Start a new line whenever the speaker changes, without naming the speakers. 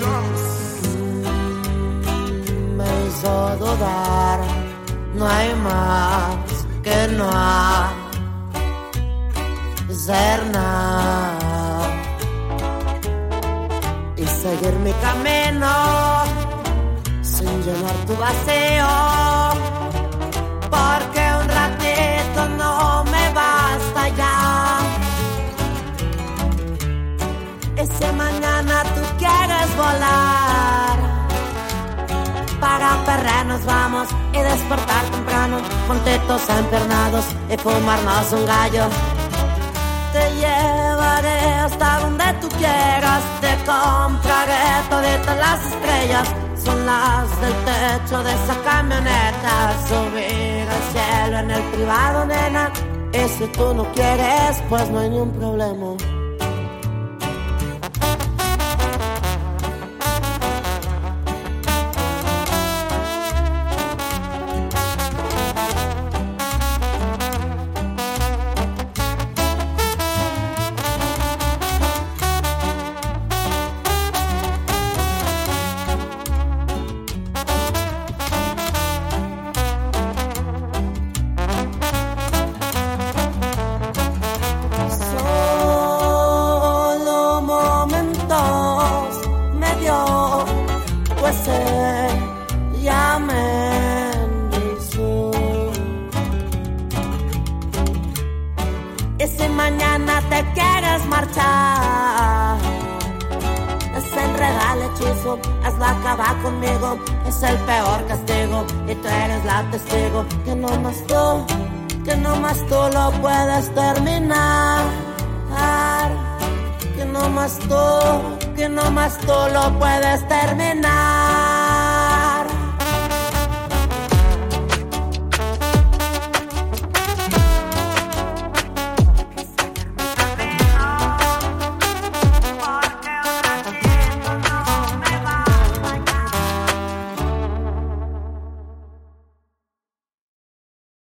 Me hizo dudar, no hay más que no hacer nada y seguir mi camino sin llenar tu vacío, porque un ratito no me basta ya. Y si mañana tú quieres volar, para perder nos vamos y despertar temprano, juntitos empernados y fumarnos un gallo. Te llevaré hasta donde tú quieras, te compraré toditas las estrellas, son las del techo de esa camioneta. Subir al cielo en el privado, nena, y si tú no quieres, pues no hay ni un problema. Ya me enrizó. Y si mañana te quieres marchar, desenreda el hechizo, hazla acabar conmigo, es el peor castigo y tú eres la testigo, que no más tú lo puedes terminar, que no más tú lo puedes terminar.